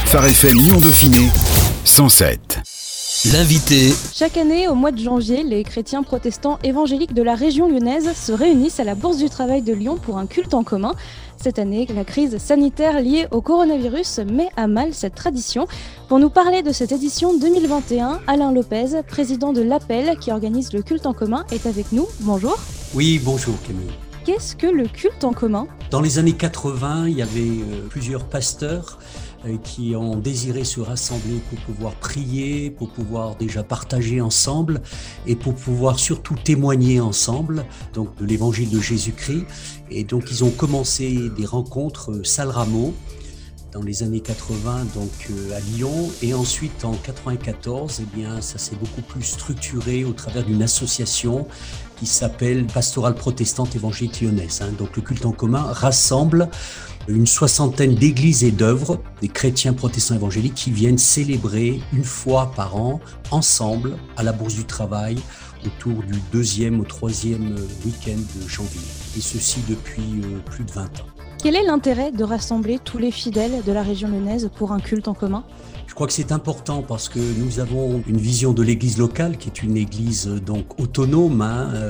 Phare FM Lyon-Dauphiné 107. L'invité. Chaque année, au mois de janvier, les chrétiens protestants évangéliques de la région lyonnaise se réunissent à la Bourse du Travail de Lyon pour un culte en commun. Cette année, la crise sanitaire liée au coronavirus met à mal cette tradition. Pour nous parler de cette édition 2021, Alain Lopez, président de l'Appel qui organise le culte en commun, est avec nous. Bonjour. Oui, bonjour Camille. Qu'est-ce que le culte en commun ? Dans les années 80, il y avait plusieurs pasteurs qui ont désiré se rassembler pour pouvoir prier, pour pouvoir déjà partager ensemble et pour pouvoir surtout témoigner ensemble donc de l'évangile de Jésus-Christ. Et donc ils ont commencé des rencontres Salle Rameau dans les années 80 donc à Lyon, et ensuite en 94 ça s'est beaucoup plus structuré au travers d'une association qui s'appelle Pastorale protestante évangélique lyonnaise. Donc le culte en commun rassemble une soixantaine d'églises et d'œuvres des chrétiens protestants évangéliques qui viennent célébrer une fois par an ensemble à la Bourse du Travail autour du 2e au 3e week-end de janvier, et ceci depuis plus de 20 ans. Quel est l'intérêt de rassembler tous les fidèles de la région lyonnaise pour un culte en commun ? Je crois que c'est important parce que nous avons une vision de l'église locale qui est une église donc autonome,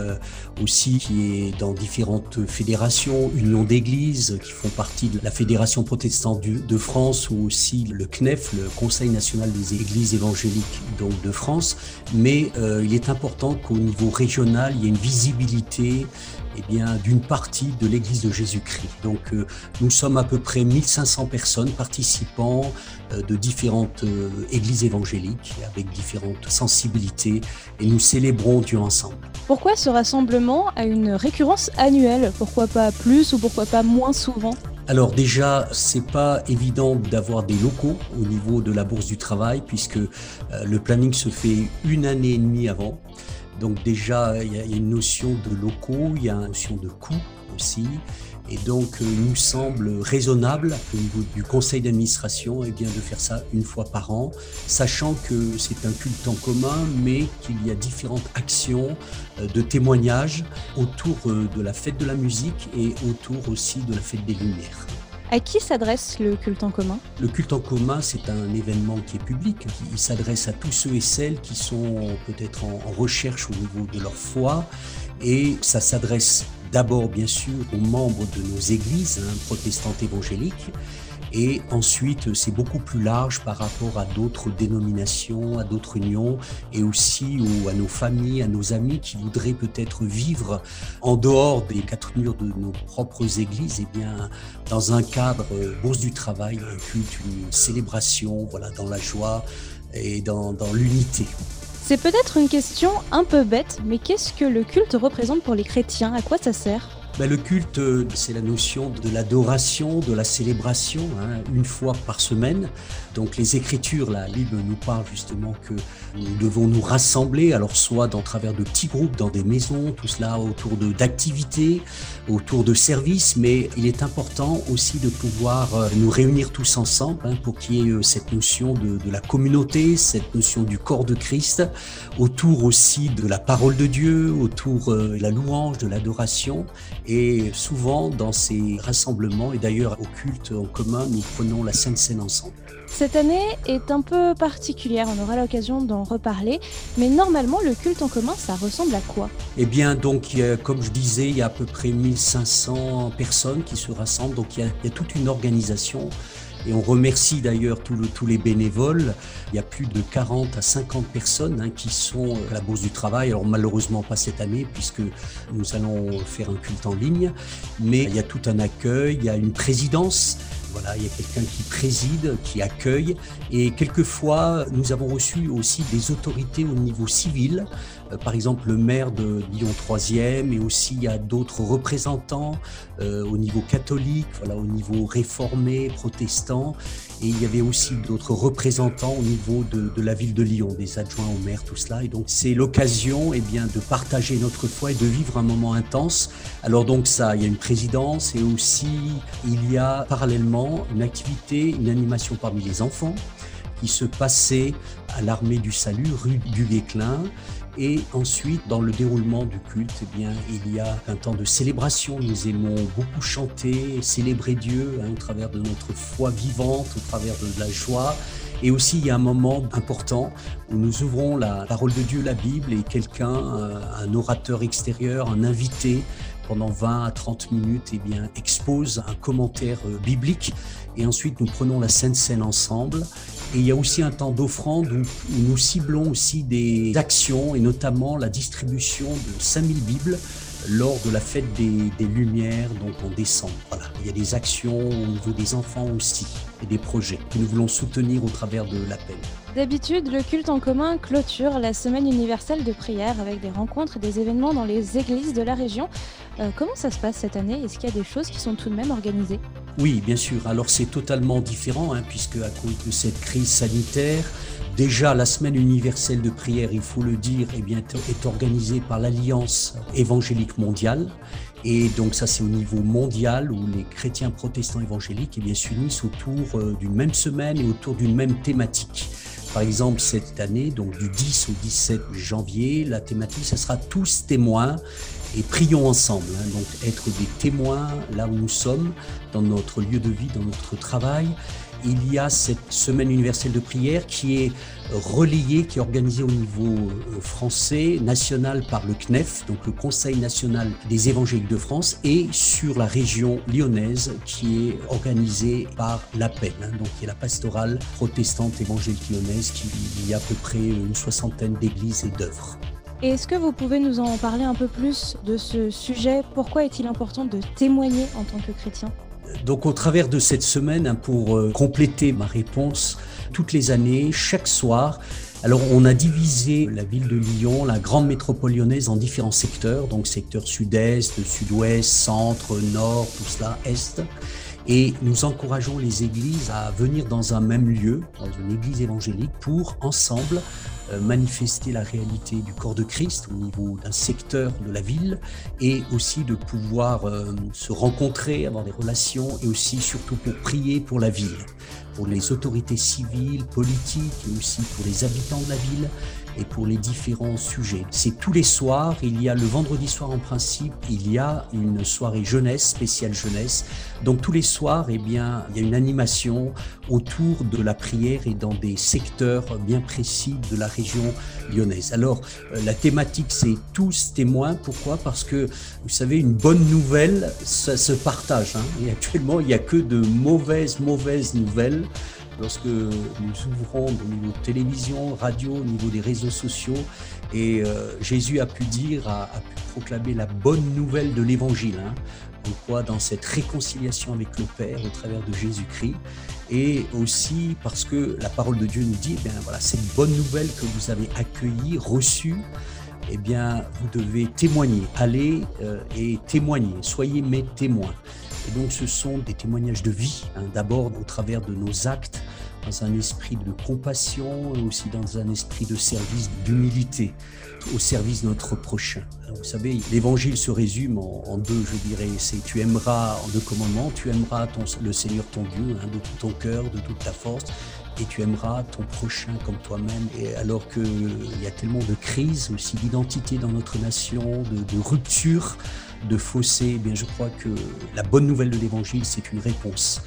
aussi qui est dans différentes fédérations, unions d'églises qui font partie de la Fédération protestante de France, ou aussi le CNEF, le Conseil national des églises évangéliques donc de France. Mais il est important qu'au niveau régional, il y ait une visibilité d'une partie de l'église de Jésus-Christ. Donc nous sommes à peu près 1500 personnes participant de différentes églises évangéliques avec différentes sensibilités, et nous célébrons Dieu ensemble. Pourquoi ce rassemblement a une récurrence annuelle ? Pourquoi pas plus ou pourquoi pas moins souvent ? Alors déjà, c'est pas évident d'avoir des locaux au niveau de la Bourse du Travail, puisque le planning se fait une année et demie avant. Donc déjà, il y a une notion de locaux, il y a une notion de coût aussi. Et donc, il nous semble raisonnable au niveau du conseil d'administration de faire ça une fois par an, sachant que c'est un culte en commun, mais qu'il y a différentes actions de témoignage autour de la fête de la musique et autour aussi de la fête des Lumières. À qui s'adresse le culte en commun ? Le culte en commun, c'est un événement qui est public. Il s'adresse à tous ceux et celles qui sont peut-être en recherche au niveau de leur foi, et ça s'adresse d'abord bien sûr aux membres de nos églises protestantes évangéliques, et ensuite c'est beaucoup plus large par rapport à d'autres dénominations, à d'autres unions, et aussi à nos familles, à nos amis qui voudraient peut-être vivre en dehors des quatre murs de nos propres églises, dans un cadre Bourse du Travail, un culte, une célébration, dans la joie et dans l'unité. C'est peut-être une question un peu bête, mais qu'est-ce que le culte représente pour les chrétiens ? À quoi ça sert ? Le culte, c'est la notion de l'adoration, de la célébration, une fois par semaine. Donc les Écritures, la Bible nous parle justement que nous devons nous rassembler, alors soit dans travers de petits groupes, dans des maisons, tout cela autour d'activités, autour de services, mais il est important aussi de pouvoir nous réunir tous ensemble pour qu'il y ait cette notion de la communauté, cette notion du corps de Christ, autour aussi de la parole de Dieu, autour de la louange, de l'adoration. Et souvent, dans ces rassemblements, et d'ailleurs au culte en commun, nous prenons la Sainte Seine ensemble. Cette année est un peu particulière, on aura l'occasion d'en reparler, mais normalement, le culte en commun, ça ressemble à quoi ? Comme je disais, il y a à peu près 1500 personnes qui se rassemblent, donc il y a toute une organisation. Et on remercie d'ailleurs tous les bénévoles. Il y a plus de 40 à 50 personnes qui sont à la Bourse du Travail. Alors malheureusement pas cette année puisque nous allons faire un culte en ligne. Mais il y a tout un accueil, il y a une présidence. Il y a quelqu'un qui préside, qui accueille, et quelquefois nous avons reçu aussi des autorités au niveau civil, par exemple le maire de Lyon 3e, et aussi il y a d'autres représentants au niveau catholique, au niveau réformé, protestant, et il y avait aussi d'autres représentants au niveau de la ville de Lyon, des adjoints au maire, tout cela, et donc c'est l'occasion de partager notre foi et de vivre un moment intense. Alors donc il y a une présidence, et aussi il y a parallèlement une activité, une animation parmi les enfants qui se passait à l'Armée du Salut, rue du Guesclin, Et ensuite, dans le déroulement du culte, il y a un temps de célébration. Nous aimons beaucoup chanter, célébrer Dieu au travers de notre foi vivante, au travers de la joie. Et aussi, il y a un moment important où nous ouvrons la parole de Dieu, la Bible, et quelqu'un, un orateur extérieur, un invité, pendant 20 à 30 minutes, expose un commentaire biblique. Et ensuite, nous prenons la Sainte Seine ensemble. Et il y a aussi un temps d'offrande où nous ciblons aussi des actions, et notamment la distribution de 5000 Bibles lors de la fête des Lumières, donc en décembre. Voilà. Il y a des actions au niveau des enfants aussi, et des projets que nous voulons soutenir au travers de l'appel. D'habitude, le culte en commun clôture la semaine universelle de prière avec des rencontres et des événements dans les églises de la région. Comment ça se passe cette année ? Est-ce qu'il y a des choses qui sont tout de même organisées ? Oui, bien sûr. Alors c'est totalement différent, puisque à cause de cette crise sanitaire, déjà la semaine universelle de prière, il faut le dire, est organisée par l'Alliance évangélique mondiale. Et donc ça, c'est au niveau mondial où les chrétiens protestants évangéliques s'unissent autour d'une même semaine et autour d'une même thématique. Par exemple, cette année, donc du 10 au 17 janvier, la thématique, ça sera tous témoins et prions ensemble. Donc être des témoins là où nous sommes, dans notre lieu de vie, dans notre travail. Il y a cette semaine universelle de prière qui est relayée, qui est organisée au niveau français, national par le CNEF, donc le Conseil national des évangéliques de France, et sur la région lyonnaise qui est organisée par l'APEL, donc qui est la pastorale protestante évangélique lyonnaise, qui il y a à peu près une 60aine d'églises et d'œuvres. Et est-ce que vous pouvez nous en parler un peu plus de ce sujet ? Pourquoi est-il important de témoigner en tant que chrétien ? Donc au travers de cette semaine, pour compléter ma réponse, toutes les années, chaque soir, alors on a divisé la ville de Lyon, la grande métropole lyonnaise, en différents secteurs, donc secteur sud-est, sud-ouest, centre, nord, tout cela, est. Et nous encourageons les églises à venir dans un même lieu, dans une église évangélique, pour ensemble manifester la réalité du corps de Christ au niveau d'un secteur de la ville, et aussi de pouvoir se rencontrer, avoir des relations, et aussi surtout pour prier pour la ville, pour les autorités civiles, politiques, et aussi pour les habitants de la ville et pour les différents sujets. C'est tous les soirs. Il y a le vendredi soir en principe, il y a une soirée jeunesse, spéciale jeunesse. Donc tous les soirs, il y a une animation autour de la prière et dans des secteurs bien précis de la région lyonnaise. Alors la thématique, c'est tous témoins. Pourquoi ? Parce que vous savez, une bonne nouvelle, ça se partage. Et actuellement, il n'y a que de mauvaises nouvelles. Lorsque nous ouvrons au niveau de télévision, radio, au niveau des réseaux sociaux, et Jésus a pu proclamer la bonne nouvelle de l'Évangile, on croit dans cette réconciliation avec le Père au travers de Jésus-Christ, et aussi parce que la parole de Dieu nous dit, cette bonne nouvelle que vous avez accueillie, reçue, vous devez témoigner, allez et témoigner, soyez mes témoins. Et donc ce sont des témoignages de vie, d'abord au travers de nos actes, dans un esprit de compassion, et aussi dans un esprit de service, d'humilité, au service de notre prochain. Alors, vous savez, l'évangile se résume en deux, je dirais, c'est tu aimeras, en deux commandements, tu aimeras le Seigneur ton Dieu, de tout ton cœur, de toute ta force, et tu aimeras ton prochain comme toi-même. Et alors qu'il y a tellement de crises, aussi d'identité dans notre nation, de rupture, de fossé, je crois que la bonne nouvelle de l'Évangile, c'est une réponse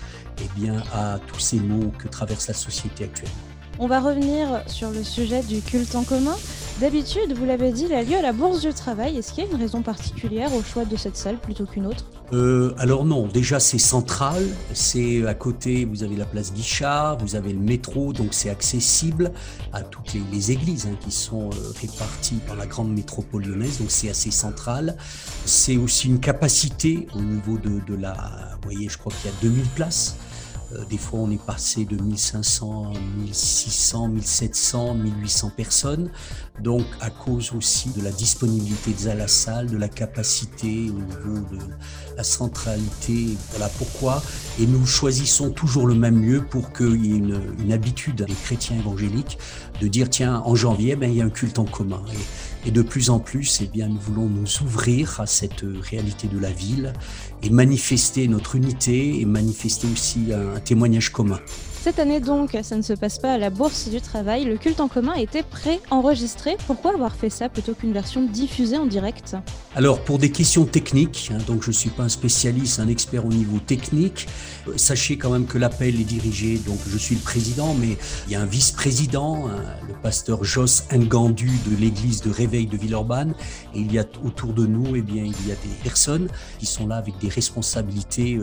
à tous ces maux que traverse la société actuelle. On va revenir sur le sujet du culte en commun. D'habitude, vous l'avez dit, il a lieu à la Bourse du Travail. Est-ce qu'il y a une raison particulière au choix de cette salle plutôt qu'une autre ? Alors non, déjà c'est central, c'est à côté, vous avez la place Guichard, vous avez le métro, donc c'est accessible à toutes les églises qui sont réparties dans la grande métropole lyonnaise, donc c'est assez central. C'est aussi une capacité au niveau de la, vous voyez, je crois qu'il y a 2000 places. Des fois, on est passé de 1500, 1600, 1700, 1800 personnes. Donc, à cause aussi de la disponibilité de la salle, de la capacité au niveau de la centralité. Voilà pourquoi. Et nous choisissons toujours le même lieu pour qu'il y ait une habitude des chrétiens évangéliques de dire, tiens, en janvier, il y a un culte en commun. Et de plus en plus, nous voulons nous ouvrir à cette réalité de la ville et manifester notre unité et manifester aussi un témoignage commun. Cette année donc, ça ne se passe pas à la Bourse du Travail, le culte en commun était pré-enregistré. Pourquoi avoir fait ça plutôt qu'une version diffusée en direct ? Alors pour des questions techniques, donc je ne suis pas un spécialiste, un expert au niveau technique, sachez quand même que l'appel est dirigé, donc je suis le président, mais il y a un vice-président, le pasteur Jos Ngandu de l'église de Réveil de Villeurbanne, et il y a autour de nous, il y a des personnes qui sont là avec des responsabilités,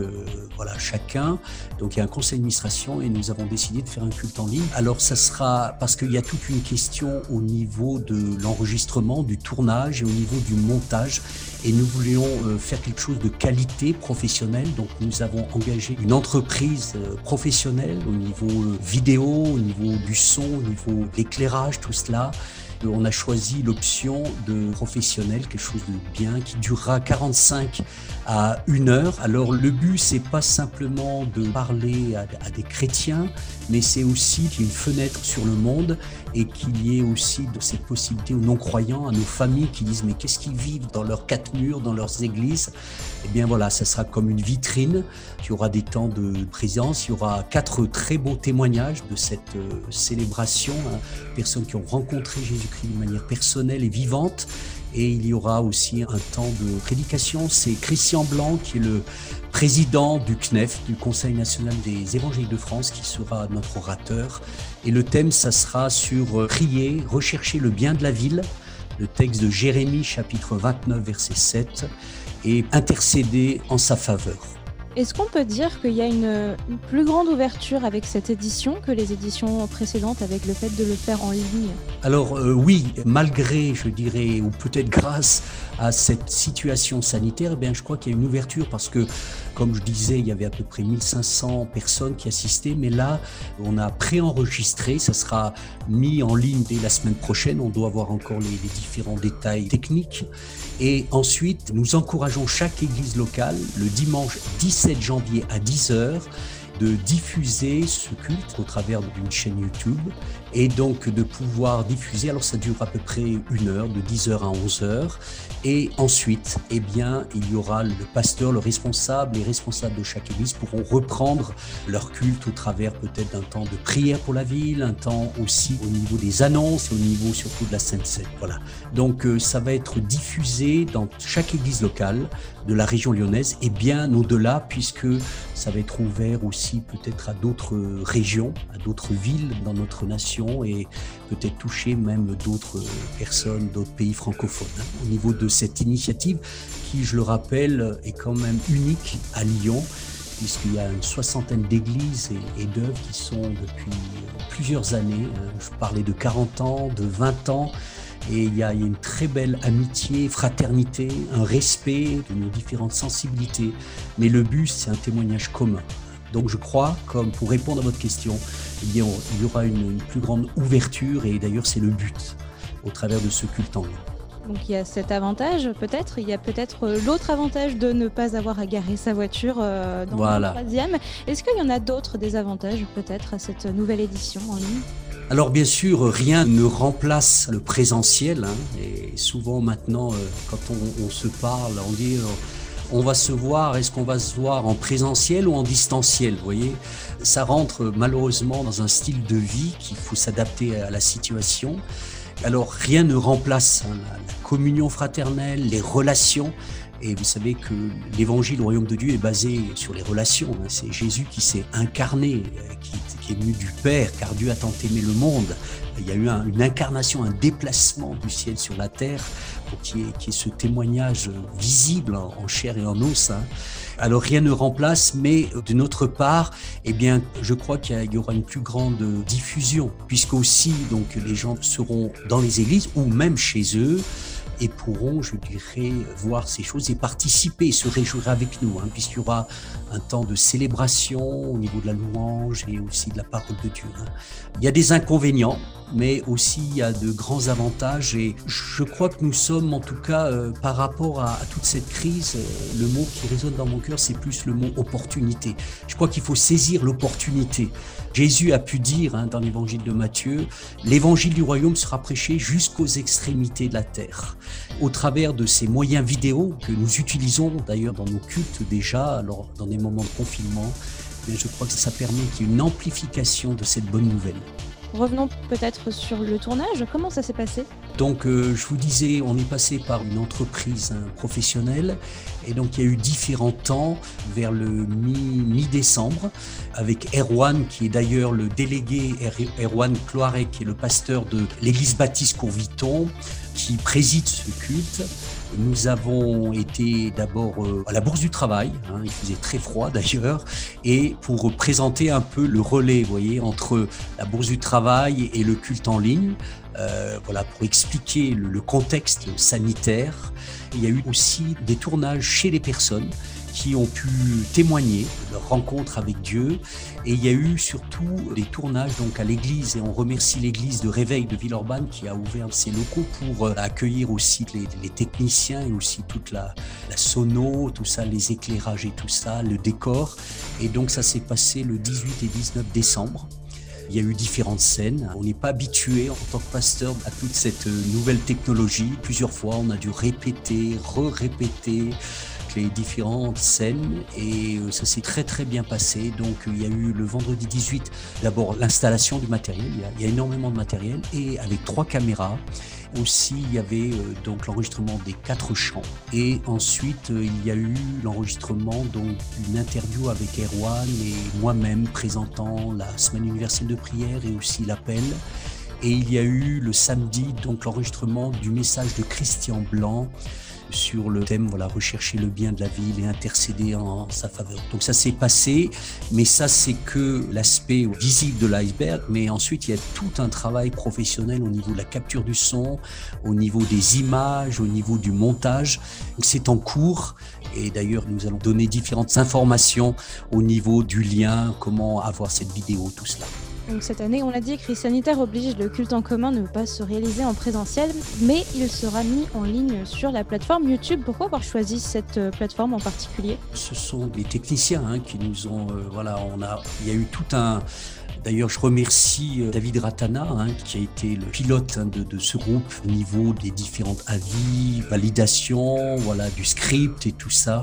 chacun. Donc il y a un conseil d'administration et nous avons décidé de faire un culte en ligne. Alors ça sera, parce qu'il y a toute une question au niveau de l'enregistrement, du tournage et au niveau du montage, et nous voulions faire quelque chose de qualité professionnelle. Donc nous avons engagé une entreprise professionnelle au niveau vidéo, au niveau du son, au niveau de l'éclairage, tout cela. On a choisi l'option de professionnel, quelque chose de bien, qui durera 45 à 1 heure. Alors le but, c'est pas simplement de parler à des chrétiens, mais c'est aussi qu'il y ait une fenêtre sur le monde et qu'il y ait aussi de cette possibilité aux non-croyants, à nos familles qui disent mais qu'est-ce qu'ils vivent dans leurs 4 murs, dans leurs églises. Eh bien voilà, ça sera comme une vitrine. Il y aura des temps de présence, il y aura 4 très beaux témoignages de cette célébration, personnes qui ont rencontré Jésus-Christ de manière personnelle et vivante. Et il y aura aussi un temps de prédication. C'est Christian Blanc qui est le président du CNEF, du Conseil national des évangéliques de France, qui sera notre orateur. Et le thème, ça sera sur prier, rechercher le bien de la ville, le texte de Jérémie, chapitre 29, verset 7, et intercéder en sa faveur. Est-ce qu'on peut dire qu'il y a une plus grande ouverture avec cette édition que les éditions précédentes avec le fait de le faire en ligne ? Alors oui, malgré, je dirais, ou peut-être grâce à cette situation sanitaire, je crois qu'il y a une ouverture parce que, comme je disais, il y avait à peu près 1500 personnes qui assistaient, mais là, on a préenregistré, ça sera mis en ligne dès la semaine prochaine, on doit avoir encore les différents détails techniques. Et ensuite, nous encourageons chaque église locale, le dimanche 17 janvier à 10h, de diffuser ce culte au travers d'une chaîne YouTube et donc de pouvoir diffuser, alors ça dure à peu près 1 heure, de 10h à 11h, et ensuite, il y aura le pasteur, le responsable, les responsables de chaque église pourront reprendre leur culte au travers peut-être d'un temps de prière pour la ville, un temps aussi au niveau des annonces, au niveau surtout de la Sainte Seine. Voilà. Donc ça va être diffusé dans chaque église locale de la région lyonnaise et bien au-delà, puisque ça va être ouvert aussi peut-être à d'autres régions, à d'autres villes dans notre nation et peut-être toucher même d'autres personnes, d'autres pays francophones. Au niveau de cette initiative qui, je le rappelle, est quand même unique à Lyon, puisqu'il y a une 60aine d'églises et d'œuvres qui sont depuis plusieurs années. Je parlais de 40 ans, de 20 ans. Et il y a une très belle amitié, fraternité, un respect de nos différentes sensibilités. Mais le but, c'est un témoignage commun. Donc je crois, comme pour répondre à votre question, il y aura une plus grande ouverture et d'ailleurs c'est le but au travers de ce culte en ligne. Donc il y a cet avantage peut-être, il y a peut-être l'autre avantage de ne pas avoir à garer sa voiture dans le 3e. Est-ce qu'il y en a d'autres désavantages peut-être à cette nouvelle édition en ligne ? Alors bien sûr, rien ne remplace le présentiel, et souvent maintenant, quand on se parle, on dit on va se voir, est-ce qu'on va se voir en présentiel ou en distanciel, vous voyez ? Ça rentre malheureusement dans un style de vie qu'il faut s'adapter à la situation. Alors rien ne remplace la communion fraternelle, les relations. Et vous savez que l'évangile, le royaume de Dieu est basé sur les relations. C'est Jésus qui s'est incarné, qui est venu du Père, car Dieu a tant aimé le monde. Il y a eu une incarnation, un déplacement du ciel sur la terre, pour qu'il y ait ce témoignage visible en chair et en os. Alors rien ne remplace, mais de notre part, je crois qu'il y aura une plus grande diffusion, puisque aussi donc les gens seront dans les églises ou même chez eux, et pourront, je dirais, voir ces choses et participer, se réjouir avec nous, puisqu'il y aura un temps de célébration au niveau de la louange et aussi de la parole de Dieu. Il y a des inconvénients, mais aussi il y a de grands avantages et je crois que nous sommes, en tout cas, par rapport à toute cette crise, le mot qui résonne dans mon cœur, c'est plus le mot opportunité. Je crois qu'il faut saisir l'opportunité. Jésus a pu dire dans l'évangile de Matthieu, l'évangile du royaume sera prêché jusqu'aux extrémités de la terre. Au travers de ces moyens vidéo que nous utilisons d'ailleurs dans nos cultes déjà, alors dans des moments de confinement, Mais je crois que ça permet qu'il y ait une amplification de cette bonne nouvelle. Revenons peut-être sur le tournage. Comment ça s'est passé ? Donc, je vous disais, on est passé par une entreprise professionnelle et donc il y a eu différents temps vers le mi-décembre avec Erwan, qui est d'ailleurs le délégué, Erwan Cloarec, qui est le pasteur de l'église baptiste Courviton, qui préside ce culte. Nous avons été d'abord à la Bourse du Travail, il faisait très froid d'ailleurs, et pour présenter un peu le relais, vous voyez, entre la Bourse du Travail et le culte en ligne, pour expliquer le contexte sanitaire. Il y a eu aussi des tournages chez les personnes qui ont pu témoigner de leur rencontre avec Dieu. Et il y a eu surtout des tournages donc à l'église, et on remercie l'église de Réveil de Villeurbanne qui a ouvert ses locaux pour accueillir aussi les techniciens et aussi toute la sono, tout ça, les éclairages et tout ça, le décor. Et donc ça s'est passé le 18 et 19 décembre. Il y a eu différentes scènes. On n'est pas habitué en tant que pasteur à toute cette nouvelle technologie. Plusieurs fois, on a dû répéter, re-répéter les différentes scènes et ça s'est très très bien passé. Donc il y a eu le vendredi 18 d'abord l'installation du matériel, il y a énormément de matériel, et avec 3 caméras. Aussi il y avait donc l'enregistrement des 4 chants, et ensuite il y a eu l'enregistrement donc d'une interview avec Erwan et moi-même présentant la semaine universelle de prière et aussi l'appel. Et il y a eu le samedi donc l'enregistrement du message de Christian Blanc sur le thème, rechercher le bien de la ville et intercéder en sa faveur. Donc ça s'est passé, mais ça c'est que l'aspect visible de l'iceberg, mais ensuite il y a tout un travail professionnel au niveau de la capture du son, au niveau des images, au niveau du montage. Donc c'est en cours, et d'ailleurs nous allons donner différentes informations au niveau du lien, comment avoir cette vidéo, tout cela. Donc cette année, on l'a dit, crise sanitaire oblige, le culte en commun ne peut pas se réaliser en présentiel, mais il sera mis en ligne sur la plateforme YouTube. Pourquoi avoir choisi cette plateforme en particulier ? Ce sont des techniciens qui nous ont... il y a eu tout un... D'ailleurs, je remercie David Ratana, qui a été le pilote de ce groupe au niveau des différents avis, validations, du script et tout ça.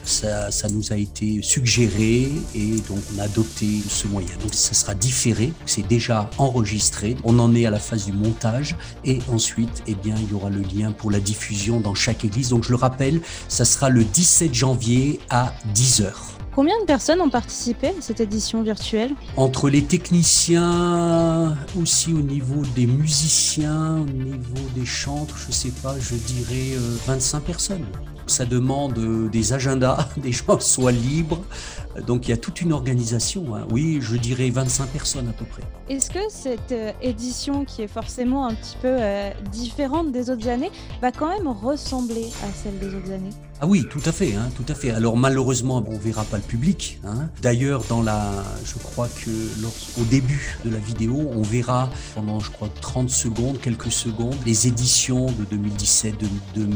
Ça nous a été suggéré et donc on a adopté ce moyen. Donc ça sera différé, c'est déjà enregistré. On en est à la phase du montage et ensuite, il y aura le lien pour la diffusion dans chaque église. Donc je le rappelle, ça sera le 17 janvier à 10h. Combien de personnes ont participé à cette édition virtuelle ? Entre les techniciens, aussi au niveau des musiciens, au niveau des chantres, je dirais 25 personnes. Ça demande des agendas, des gens soient libres. Donc il y a toute une organisation. Oui, je dirais 25 personnes à peu près. Est-ce que cette édition, qui est forcément un petit peu différente des autres années, va quand même ressembler à celle des autres années ? Ah oui, tout à fait, tout à fait. Alors malheureusement, on verra pas le public. D'ailleurs, je crois que au début de la vidéo, on verra pendant, 30 secondes, quelques secondes, les éditions de 2017, de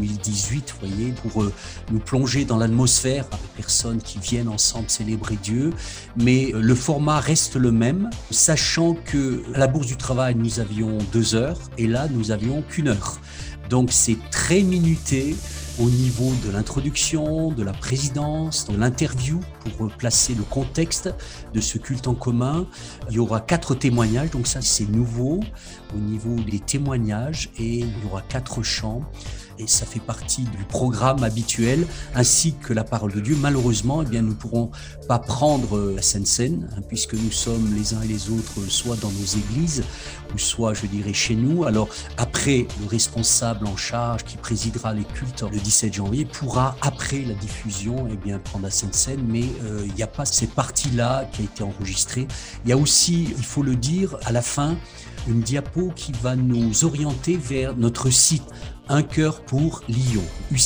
2018, vous voyez, pour nous plonger dans l'atmosphère avec les personnes qui viennent ensemble célébrer Dieu. Mais le format reste le même, sachant que à la Bourse du Travail, nous avions 2 heures et là, nous avions qu'1 heure. Donc c'est très minuté au niveau de l'introduction, de la présidence, de l'interview pour placer le contexte de ce culte en commun. Il y aura 4 témoignages, donc ça c'est nouveau au niveau des témoignages, et il y aura 4 chants. Et ça fait partie du programme habituel, ainsi que la parole de Dieu. Malheureusement, nous ne pourrons pas prendre la Sainte Seine, puisque nous sommes les uns et les autres soit dans nos églises, ou soit, je dirais, chez nous. Alors, après, le responsable en charge qui présidera les cultes le 17 janvier pourra, après la diffusion, prendre la Sainte Seine, mais il n'y a pas cette partie-là qui a été enregistrée. Il y a aussi, il faut le dire, à la fin, une diapo qui va nous orienter vers notre site Un cœur pour Lyon,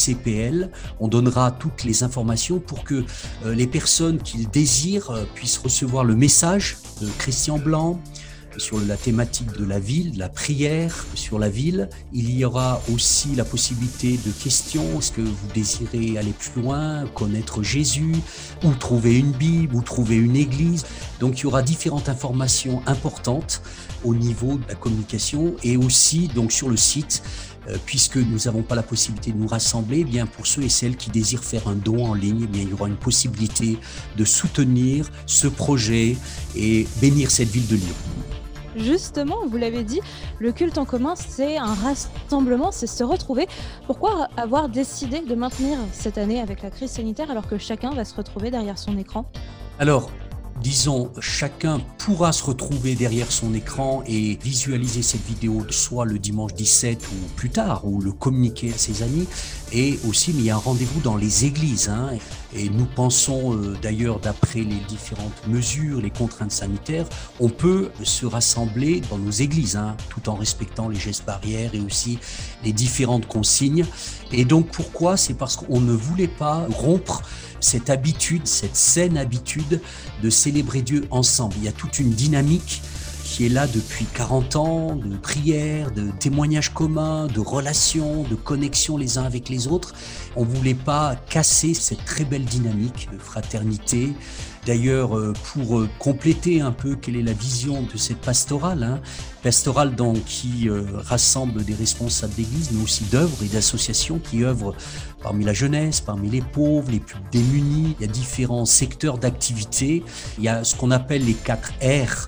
UCPL. On donnera toutes les informations pour que les personnes qui le désirent puissent recevoir le message de Christian Blanc sur la thématique de la ville, de la prière sur la ville. Il y aura aussi la possibilité de questions. Est-ce que vous désirez aller plus loin, connaître Jésus, ou trouver une Bible, ou trouver une église? Donc il y aura différentes informations importantes au niveau de la communication, et aussi donc sur le site puisque nous n'avons pas la possibilité de nous rassembler, eh bien pour ceux et celles qui désirent faire un don en ligne, eh bien il y aura une possibilité de soutenir ce projet et bénir cette ville de Lyon. Justement, vous l'avez dit, le culte en commun, c'est un rassemblement, c'est se retrouver. Pourquoi avoir décidé de maintenir cette année avec la crise sanitaire alors que chacun va se retrouver derrière son écran ? Alors, disons, chacun pourra se retrouver derrière son écran et visualiser cette vidéo soit le dimanche 17 ou plus tard, ou le communiquer à ses amis. Et aussi, mais il y a un rendez-vous dans les églises. Et nous pensons, d'ailleurs, d'après les différentes mesures, les contraintes sanitaires, on peut se rassembler dans nos églises, tout en respectant les gestes barrières et aussi les différentes consignes. Et donc, pourquoi ? C'est parce qu'on ne voulait pas rompre cette habitude, cette saine habitude de célébrer Dieu ensemble. Il y a toute une dynamique qui est là depuis 40 ans, de prière, de témoignages communs, de relations, de connexion les uns avec les autres. On ne voulait pas casser cette très belle dynamique de fraternité. D'ailleurs, pour compléter un peu quelle est la vision de cette pastorale, pastorale donc, qui rassemble des responsables d'église, mais aussi d'œuvres et d'associations qui œuvrent parmi la jeunesse, parmi les pauvres, les plus démunis. Il y a différents secteurs d'activité. Il y a ce qu'on appelle les 4 R.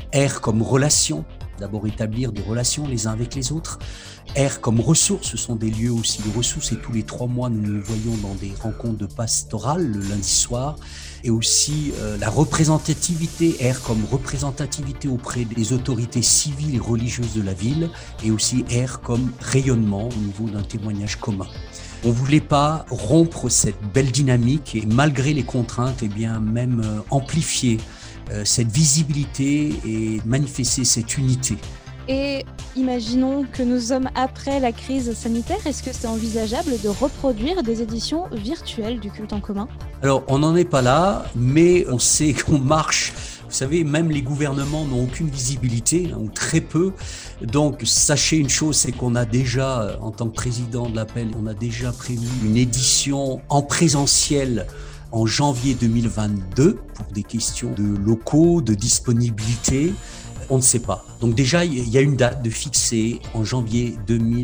R comme relation, d'abord établir des relations les uns avec les autres. R comme ressources, ce sont des lieux aussi de ressources et tous les 3 mois nous nous voyons dans des rencontres de pastorale le lundi soir. Et aussi la représentativité, R comme représentativité auprès des autorités civiles et religieuses de la ville, et aussi R comme rayonnement au niveau d'un témoignage commun. On ne voulait pas rompre cette belle dynamique et malgré les contraintes, eh bien même amplifier cette visibilité et manifester cette unité. Et imaginons que nous sommes après la crise sanitaire, est-ce que c'est envisageable de reproduire des éditions virtuelles du culte en commun ? Alors, on n'en est pas là, mais on sait qu'on marche. Vous savez, même les gouvernements n'ont aucune visibilité, ou très peu. Donc, sachez une chose, c'est qu'on a déjà, en tant que président de l'Appel, on a déjà prévu une édition en présentiel en janvier 2022 pour des questions de locaux, de disponibilité. On ne sait pas. Donc déjà, il y a une date de fixée en janvier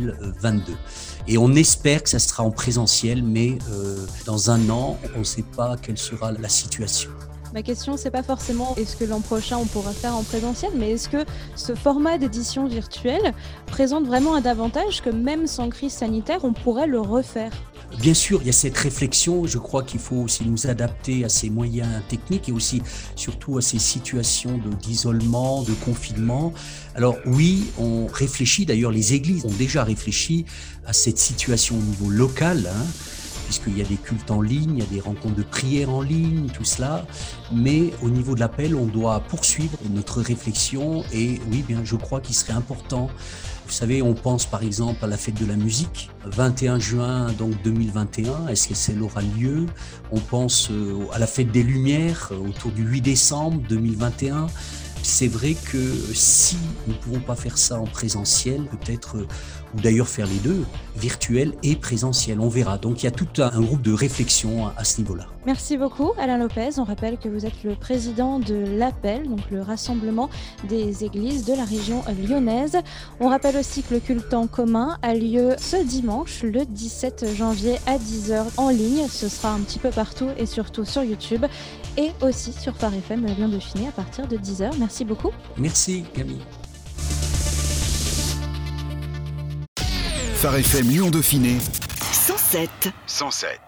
2022. Et on espère que ça sera en présentiel, mais dans un an, on ne sait pas quelle sera la situation. Ma question, c'est pas forcément est-ce que l'an prochain on pourra faire en présentiel, mais est-ce que ce format d'édition virtuelle présente vraiment un avantage que même sans crise sanitaire, on pourrait le refaire ? Bien sûr, il y a cette réflexion. Je crois qu'il faut aussi nous adapter à ces moyens techniques et aussi surtout à ces situations d'isolement, de confinement. Alors oui, on réfléchit, d'ailleurs les églises ont déjà réfléchi à cette situation au niveau local, puisqu'il y a des cultes en ligne, il y a des rencontres de prière en ligne, tout cela. Mais au niveau de l'appel, on doit poursuivre notre réflexion et oui, bien, je crois qu'il serait important. Vous savez, on pense par exemple à la fête de la musique, 21 juin donc 2021, est-ce que celle aura lieu ? On pense à la fête des Lumières autour du 8 décembre 2021. C'est vrai que si nous ne pouvons pas faire ça en présentiel, peut-être, ou d'ailleurs faire les deux, virtuel et présentiel, on verra. Donc il y a tout un groupe de réflexion à ce niveau-là. Merci beaucoup Alain Lopez. On rappelle que vous êtes le président de l'Appel, donc le rassemblement des églises de la région lyonnaise. On rappelle aussi que le culte en commun a lieu ce dimanche, le 17 janvier à 10h en ligne. Ce sera un petit peu partout et surtout sur YouTube et aussi sur Phare FM Lyon Dauphiné à partir de 10h. Merci beaucoup. Merci Camille. Phare FM Lyon Dauphiné 107.